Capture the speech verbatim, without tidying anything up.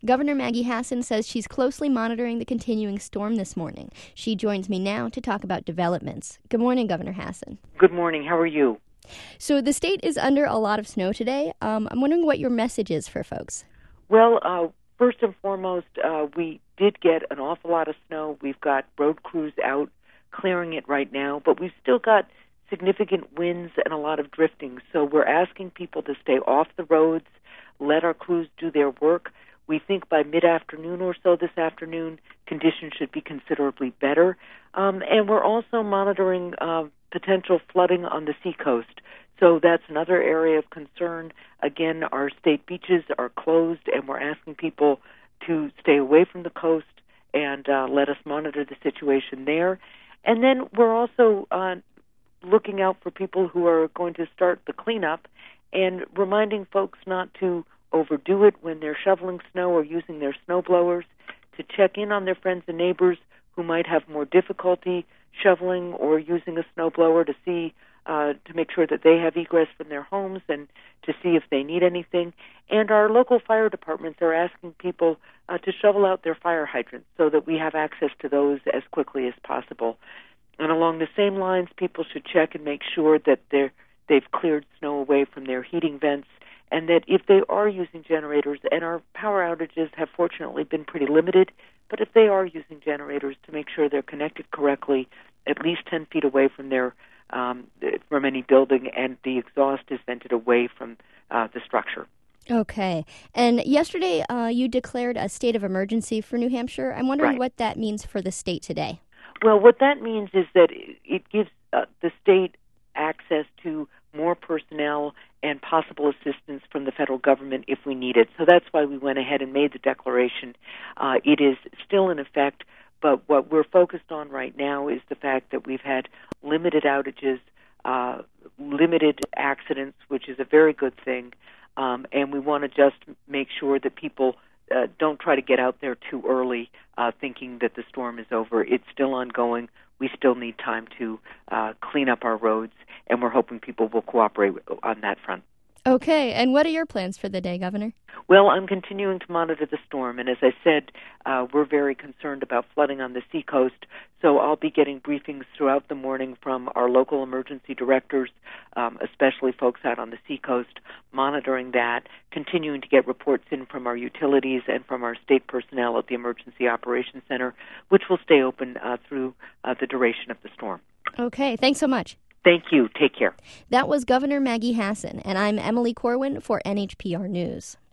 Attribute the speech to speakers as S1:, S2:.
S1: Governor Maggie Hassan says she's closely monitoring the continuing storm this morning. She joins me now to talk about developments. Good morning, Governor Hassan.
S2: Good morning. How are you?
S1: So the state is under a lot of snow today. Um, I'm wondering what your message is for folks.
S2: Well, uh, first and foremost, uh, we did get an awful lot of snow. We've got road crews out clearing it right now, but we've still got significant winds and a lot of drifting. So we're asking people to stay off the roads, let our crews do their work. We think by mid-afternoon or so this afternoon, conditions should be considerably better. Um, and we're also monitoring uh, potential flooding on the seacoast. So that's another area of concern. Again, our state beaches are closed, and we're asking people to stay away from the coast and uh, let us monitor the situation there. And then we're also uh, looking out for people who are going to start the cleanup and reminding folks not to overdo it when they're shoveling snow or using their snow blowers, to check in on their friends and neighbors who might have more difficulty shoveling or using a snow blower, to see uh, to make sure that they have egress from their homes and to see if they need anything. And our local fire departments are asking people uh, to shovel out their fire hydrants so that we have access to those as quickly as possible. And along the same lines, people should check and make sure that they're, they've cleared snow away from their heating vents, and that if they are using generators, and our power outages have fortunately been pretty limited, but if they are using generators, to make sure they're connected correctly, at least ten feet away from their um, from any building, and the exhaust is vented away from uh, the structure.
S1: Okay. And yesterday uh, you declared a state of emergency for New Hampshire. I'm wondering
S2: Right.
S1: what that means for the state today.
S2: Well, what that means is that it gives uh, the state access to more personnel and possible assistance from the federal government if we need it. So that's why we went ahead and made the declaration. Uh, it is still in effect, but what we're focused on right now is the fact that we've had limited outages, uh, limited accidents, which is a very good thing, um, and we want to just make sure that people uh, don't try to get out there too early uh, thinking that the storm is over. It's still ongoing. We still need time to uh, clean up our roads, and we're hoping people will cooperate on that front.
S1: Okay. And what are your plans for the day, Governor?
S2: Well, I'm continuing to monitor the storm, and as I said, uh, we're very concerned about flooding on the seacoast, so I'll be getting briefings throughout the morning from our local emergency directors, um, especially folks out on the seacoast, monitoring that, continuing to get reports in from our utilities and from our state personnel at the Emergency Operations Center, which will stay open uh, through uh, the duration of the storm.
S1: Okay. Thanks so much.
S2: Thank you. Take care.
S1: That was Governor Maggie Hassan, and I'm Emily Corwin for N H P R News.